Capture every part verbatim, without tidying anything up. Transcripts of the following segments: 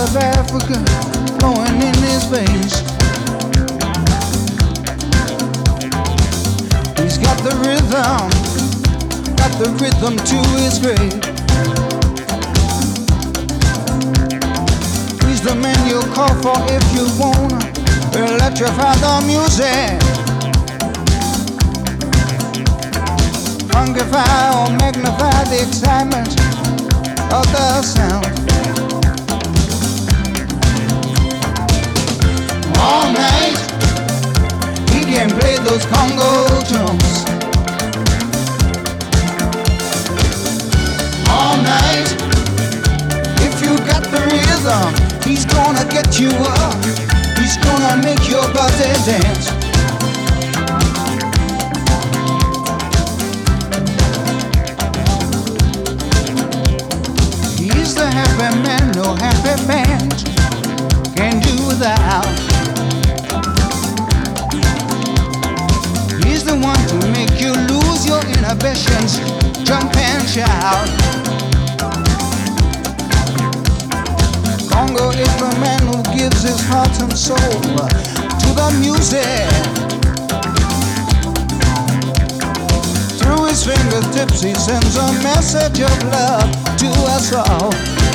of Africa flowing in his veins. He's got the rhythm, got the rhythm to his grave. He's the man you call for if you wanna electrify the music, funkyfy or magnify the excitement of the sound. All night he can play those Congo drums. All night, if you got the rhythm, he's gonna get you up. He's gonna make your body dance. He's the happy man, no happy man can do without. He's the one to make you lose your inhibitions, jump and shout. Congo is the man who gives his heart and soul to the music. Through his fingertips he sends a message of love to us all.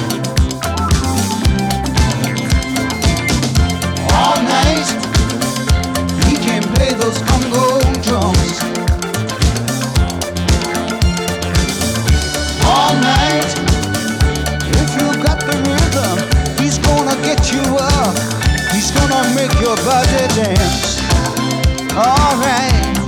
All night he can play those Congo drums. All night, if you got the rhythm, he's gonna get you up. He's gonna make your body dance. All right.